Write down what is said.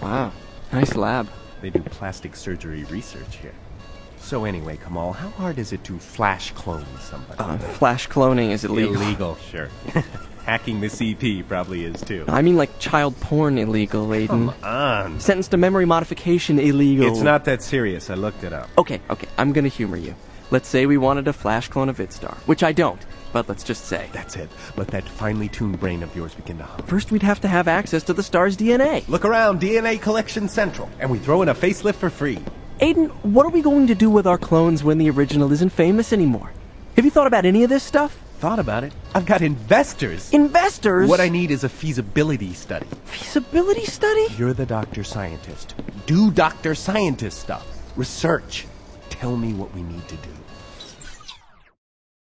Wow, nice lab. They do plastic surgery research here. So anyway, Kamal, how hard is it to flash clone somebody? Flash cloning is illegal. Illegal, sure. Hacking the CP probably is too. I mean like child porn illegal, Aiden. Come on. Sentenced to memory modification illegal. It's not that serious. I looked it up. Okay, I'm gonna humor you. Let's say we wanted to flash clone a VidStar, which I don't, but let's just say. That's it. Let that finely tuned brain of yours begin to hum. First we'd have to have access to the star's DNA. Look around, DNA Collection Central, and we throw in a facelift for free. Aiden, what are we going to do with our clones when the original isn't famous anymore? Have you thought about any of this stuff? Thought about it. I've got investors. Investors? What I need is a feasibility study. Feasibility study? You're the doctor scientist. Do doctor scientist stuff. Research. Tell me what we need to do.